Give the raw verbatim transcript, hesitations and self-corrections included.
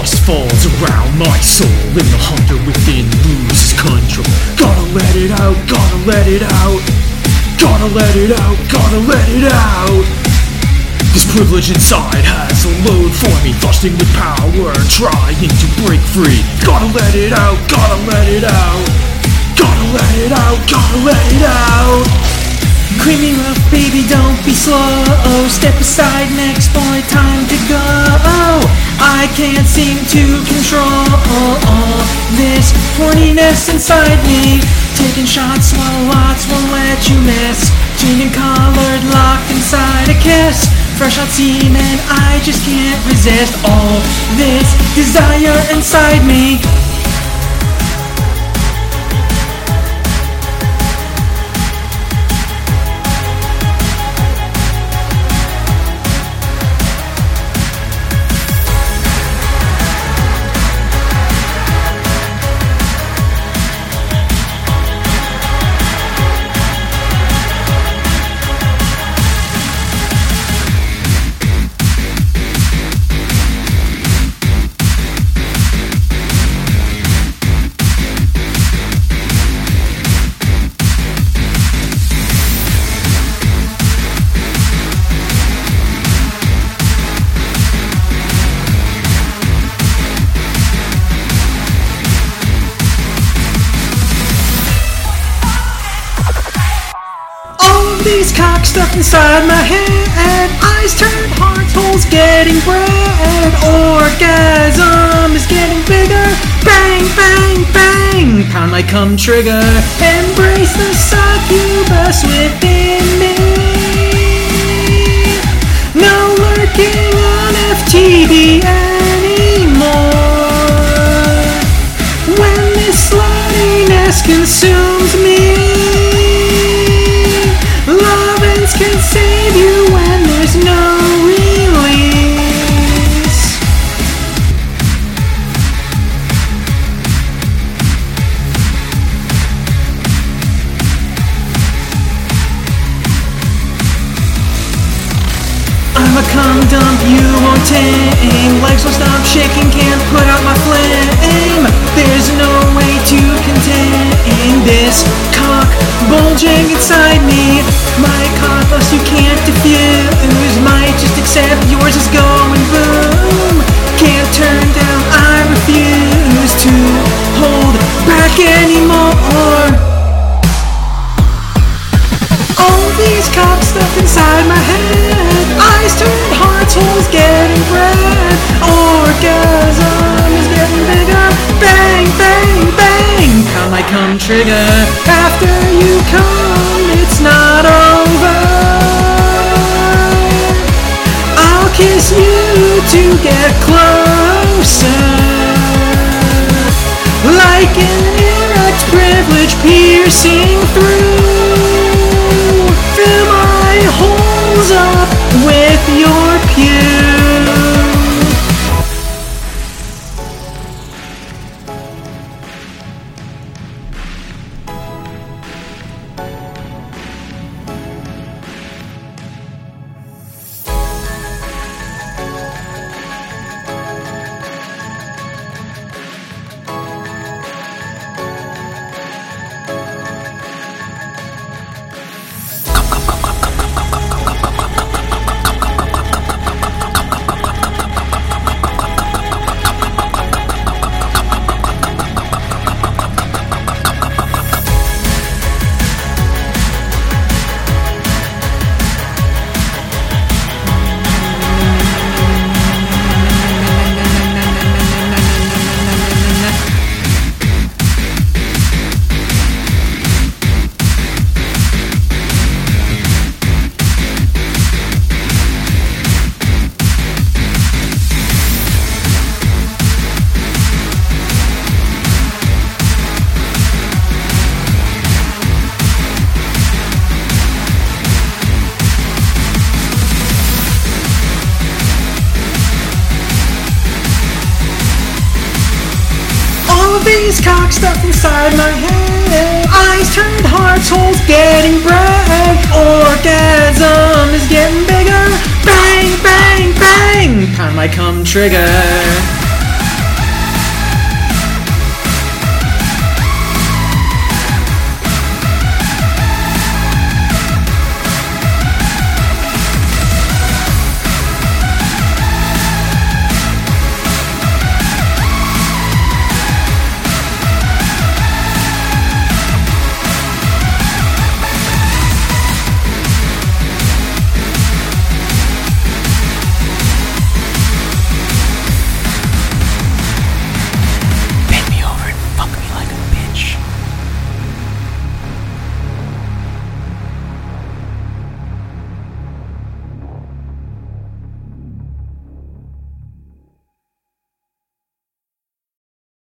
lust falls around my soul, and the hunger within loses control. Gotta let it out, gotta let it out. Gotta let it out, gotta let it out. This privilege inside has a load for me, thirsting with power, trying to break free. Gotta let it out, gotta let it out. Gotta let it out, gotta let it out. Creamy rough, baby, don't be slow. Step aside, next boy, time to go. I can't seem to control this horniness inside me. Taking shots while lots won't let you miss. Changing colored, locked inside a kiss. Fresh out semen, I just can't resist all this desire inside me. These cocks stuck inside my head. Eyes turned, hearts holes getting bred. Orgasm is getting bigger. Bang, bang, bang. Pound my cum trigger. Embrace the succubus within me. No lurking on F T V anymore. When this sluttiness consumes me, can save you when there's no release. I'm a cum dump you won't tame. Legs will stop shaking, can't put out my flame. There's no way to contain this cock bulging inside me. My cock lust you can't diffuse. Might just accept yours is going boom. Can't turn down, I refuse to hold back anymore. All these cocks stuffed inside my head. Eyes turned, hearts holes getting bred. Orgasm is getting bigger. Bang, bang, bang. Pound my cum trigger. After you come, it's not over. I'll kiss you to get closer. Like an erect privilege piercing through. Fill my holes up with your pew. These cocks stuck inside my head. Eyes turned, hearts holes getting bred. Orgasm is getting bigger. Bang, bang, bang. Pound my cum trigger.